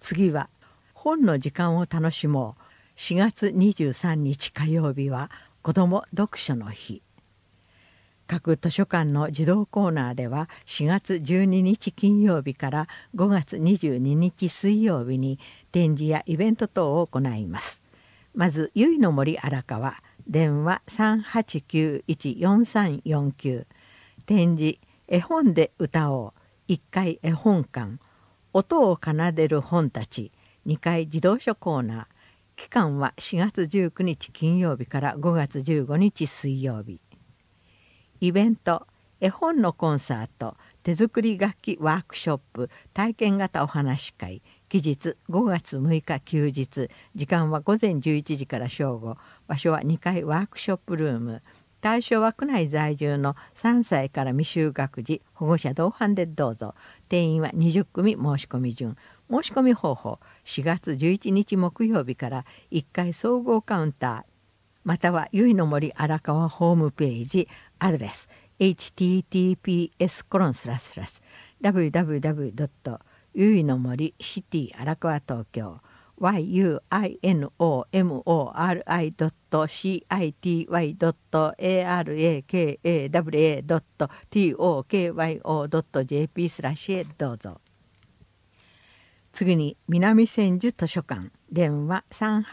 次は本の時間を楽しもう。4月23日火曜日は子ども読書の日。各図書館の児童コーナーでは4月12日金曜日から5月22日水曜日に展示やイベント等を行います。まずゆいの森荒川、電話3891-4349、展示絵本で歌おう、1階絵本館、音を奏でる本たち、2階児童書コーナー。期間は4月19日金曜日から5月15日水曜日。イベント絵本のコンサート、手作り楽器ワークショップ、体験型お話会。期日5月6日休日。時間は午前11時から正午。場所は2階ワークショップルーム。対象は区内在住の3歳から未就学児、保護者同伴でどうぞ。定員は20組申し込み順。申し込み方法、4月11日木曜日から1階総合カウンター、またはゆいの森荒川ホームページ、アドレス https://www. ゆいの森シティ荒川東京 yuinomorit.city.arakawa.tokyo.jp/ へどうぞ。次に南千住図書館、電話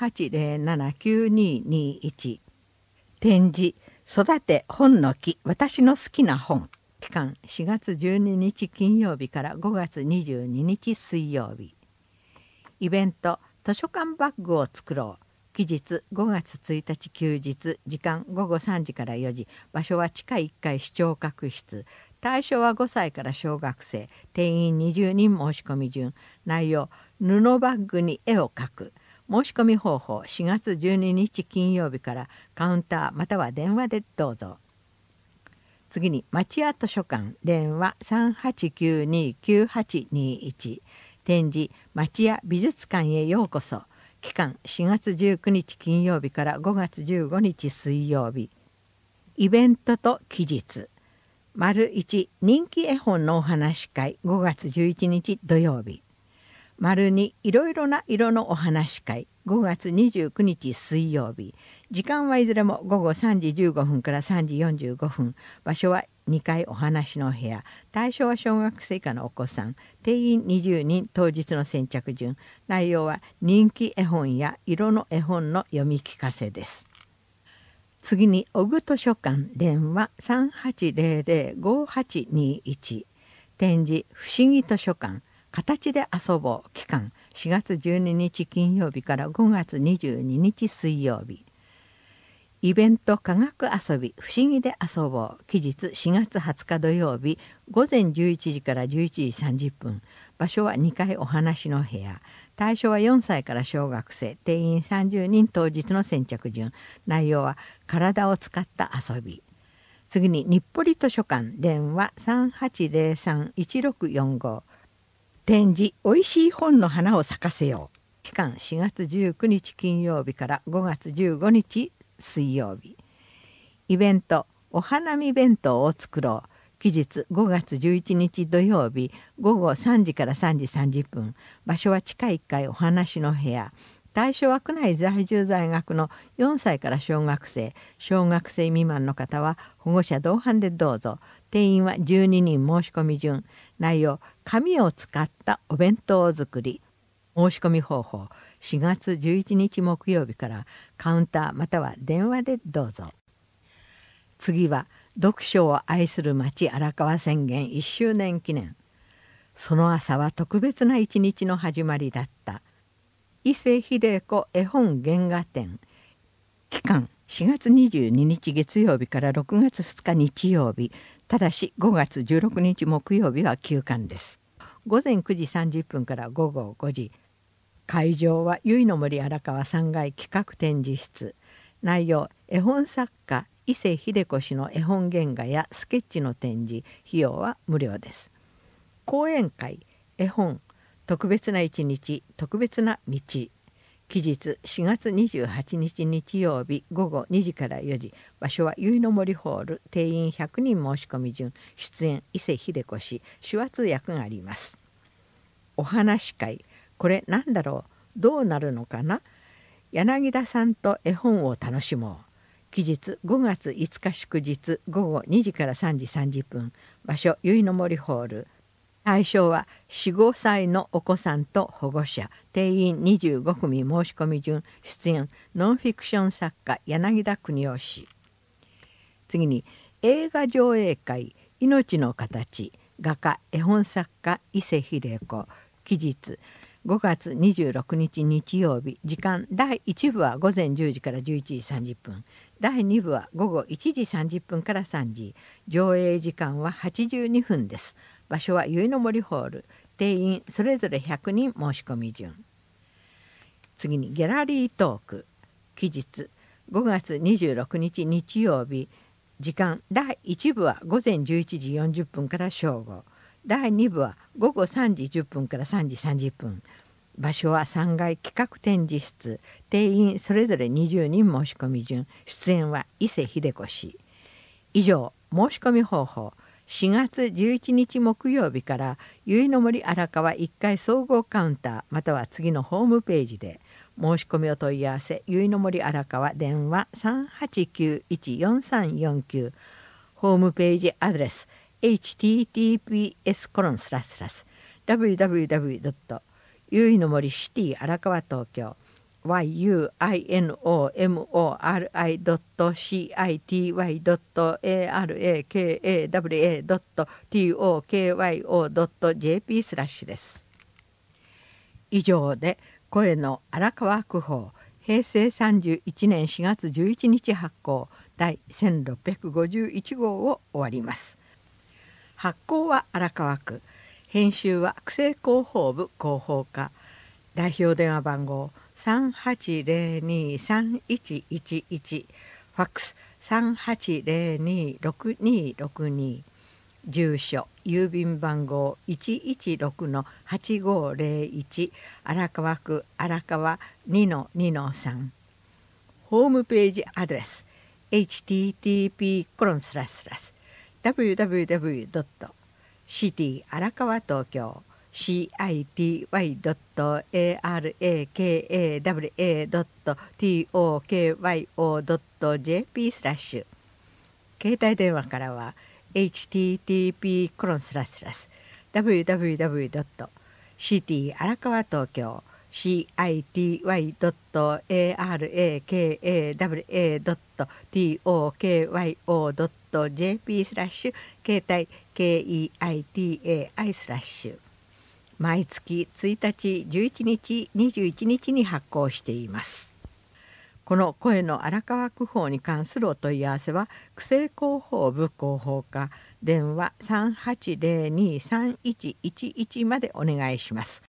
3807-9221、展示育て本の木、私の好きな本。期間4月12日金曜日から5月22日水曜日。イベント図書館バッグを作ろう。期日5月1日休日。時間午後3時から4時。場所は地下1階視聴覚室。対象は5歳から小学生。定員20人申し込み順。内容布バッグに絵を描く。申し込み方法4月12日金曜日からカウンターまたは電話でどうぞ。次に町屋図書館、電話3892-9821、展示町屋美術館へようこそ。期間4月19日金曜日から5月15日水曜日。イベントと期日、1人気絵本のお話会5月11日土曜日。2いろいろな色のお話会5月29日水曜日。時間はいずれも午後3時15分から3時45分。場所は2階お話の部屋。対象は小学生以下のお子さん。定員20人。当日の先着順。内容は人気絵本や色の絵本の読み聞かせです。次に小具図書館、電話3800-5821、展示不思議図書館形で遊ぼう。期間4月12日金曜日から5月22日水曜日。イベント科学遊び不思議で遊ぼう。期日4月20日土曜日午前11時から11時30分。場所は2階お話の部屋。対象は4歳から小学生。定員30人。当日の先着順。内容は体を使った遊び。次に日暮里図書館、電話3803-1645、展示おいしい本の花を咲かせよう。期間4月19日金曜日から5月15日水曜日。イベントお花見弁当を作ろう。期日5月11日土曜日午後3時から3時30分。場所は地下1階お話の部屋。対象は区内在住在学の4歳から小学生。小学生未満の方は保護者同伴でどうぞ。定員は12人。申し込み順。内容紙を使ったお弁当作り。申し込み方法4月11日木曜日からカウンターまたは電話でどうぞ。次は読書を愛する町荒川宣言1周年記念。その朝は特別な一日の始まりだった。伊勢秀子絵本原画展。期間4月22日月曜日から6月2日日曜日。ただし5月16日木曜日は休館です。午前9時30分から午後5時。会場はゆいの森荒川3階企画展示室。内容絵本作家伊勢秀子氏の絵本原画やスケッチの展示。費用は無料です。講演会絵本特別な一日特別な道。期日4月28日日曜日午後2時から4時。場所はゆいの森ホール。定員100人申し込み順。出演伊勢秀子氏。手話通訳があります。お話会これなんだろう、どうなるのかな。柳田さんと絵本を楽しもう。期日5月5日祝日午後2時から3時30分。場所結の森ホール。対象は4、5歳のお子さんと保護者。定員25組。申し込み順。出演ノンフィクション作家柳田邦夫氏。次に映画上映会命の形。画家絵本作家伊勢秀子。期日5月26日日曜日。時間第1部は午前10時から11時30分。第2部は午後1時30分から3時。上映時間は82分です。場所は結の森ホール。定員それぞれ100人。申し込み順。次にギャラリートーク。期日5月26日日曜日。時間第1部は午前11時40分から正午。第2部は午後3時10分から3時30分。場所は3階企画展示室。定員それぞれ20人。申し込み順。出演は伊勢秀子氏。以上、申し込み方法。4月11日木曜日から結の森荒川1階総合カウンターまたは次のホームページで。申し込みお問い合わせ結の森荒川電話3891-4349。ホームページアドレス https://www. 結の森シティ荒川東京 yunomori.city.arakawa.tokyo.jp/ です。以上で声の荒川区報平成31年4月11日発行第1651号を終わります。発行は荒川区、編集は区政広報部広報課。代表電話番号3802-3111、ファックス3802-6262、住所郵便番号116-8501、荒川区荒川 2-2-3。ホームページアドレス http://www. シティ荒川東京city.arakawa.tokyo.jp/ 携帯電話からは http://www. シティ荒川東京 city.arakawa.tokyo.jp/ 携帯 KEITAI/ 毎月1日11日21日に発行しています。この声の荒川区報に関するお問い合わせは区政広報部広報課電話3802-3111までお願いします。